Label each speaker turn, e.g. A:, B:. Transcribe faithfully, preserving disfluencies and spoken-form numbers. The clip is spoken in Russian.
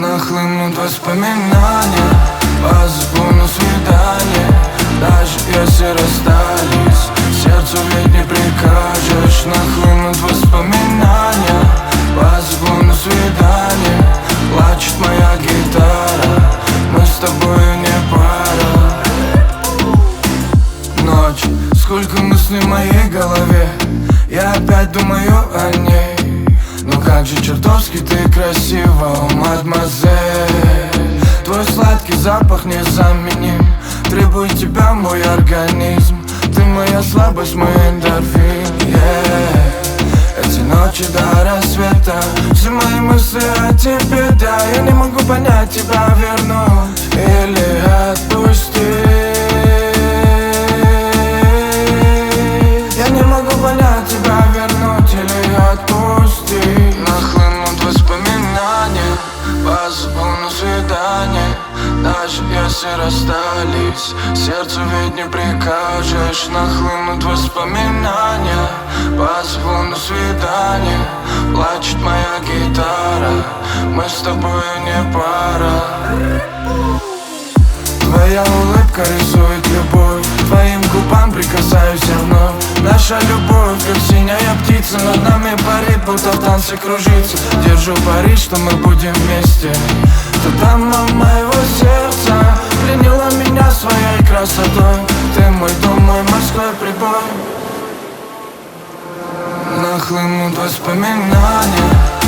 A: Нахлынут воспоминания, позову на свидание. Даже если расстались, сердцу ведь не прикажешь. Нахлынут воспоминания, позову на свидание. Плачет моя гитара, мы с тобою не пара. Ночь, сколько мыслей в моей голове, я опять думаю о ней. Ну как же чертовски ты красива, мадемуазель. Твой сладкий запах незаменим, требует тебя мой организм. Ты моя слабость, мой эндорфин, yeah. Эти ночи до рассвета, все мои мысли о тебе, да. Я не могу понять, тебя вернуть или отпустить. Я не могу понять, тебя вернуть или отпустить. Нахлынут воспоминания, позову на свидание. Даже если расстались, сердцу ведь не прикажешь. Нахлынут воспоминания, позову на свидание. Плачет моя гитара, мы с тобой не пара. Твоя улыбка рисует любовь, твоим губам прикасаюсь я вновь. Наша любовь, как синяя птица, над нами парит, будто в танце кружится. Держу пари, что мы будем вместе. Ты дама моего сердца, пленила меня своей красотой. Ты мой дом, мой морской прибой. Нахлынут воспоминания,